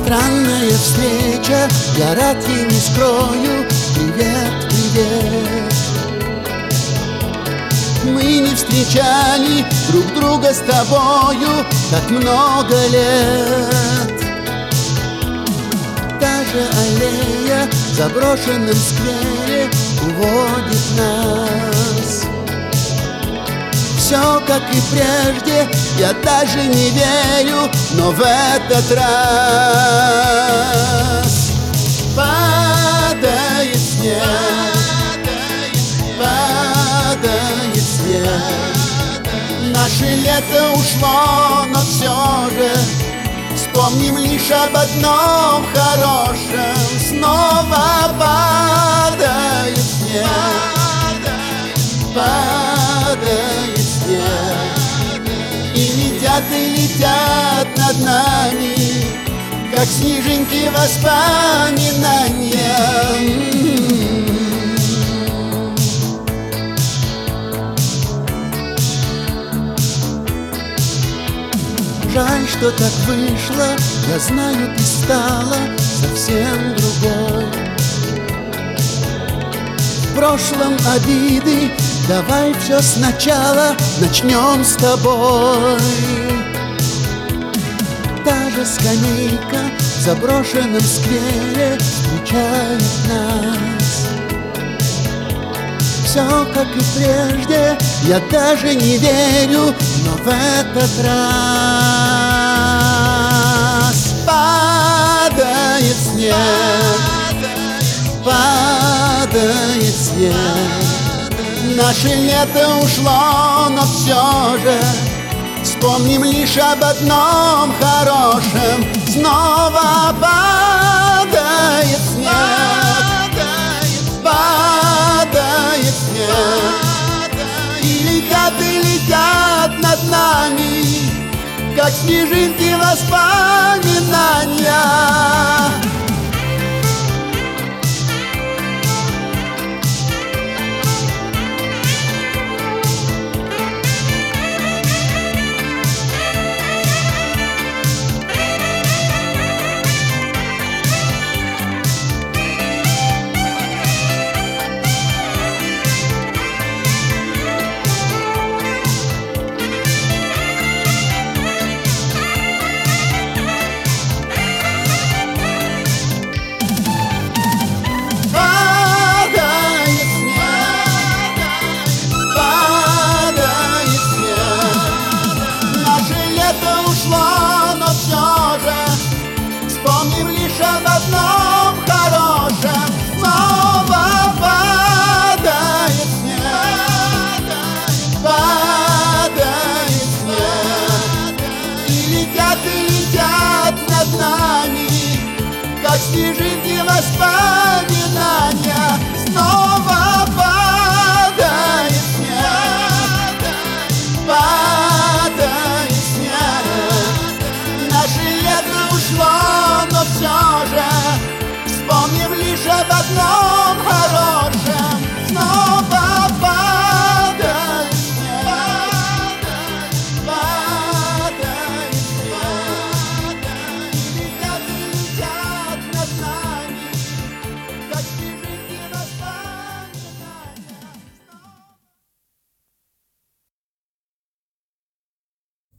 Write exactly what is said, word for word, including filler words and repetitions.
Странная встреча, я рад ей не скрою. Привет, привет. Мы не встречали друг друга с тобою так много лет. Та же аллея в заброшенном сквере уводит нас. Все как и прежде, я даже не верю, но в этот раз падает снег, падает снег. Наше лето ушло, но все же вспомним лишь об одном хорошем. Снова падает снег, падает снег. И летят, и летят над нами, как снежинки воспоминания. Жаль, что так вышло, я знаю, ты стала совсем другой. В прошлом обиды, давай все сначала начнем с тобой. Та же скамейка в заброшенном сквере встречает нас. Все как и прежде, я даже не верю, но в этот раз падает снег, падает снег. Наше лето ушло, но все же вспомним лишь об одном хорошем. Снова падает снег, падает снег. И летят, и летят над нами, как снежинки воспоминания. Вспомним лишь об одном хорошем. Снова падает снег, падает снег. И летят, и летят над нами, как снежинки воспоминания. Снова падает снег, падает снег. Наше лето ушло, но все же вспомним лишь об одном.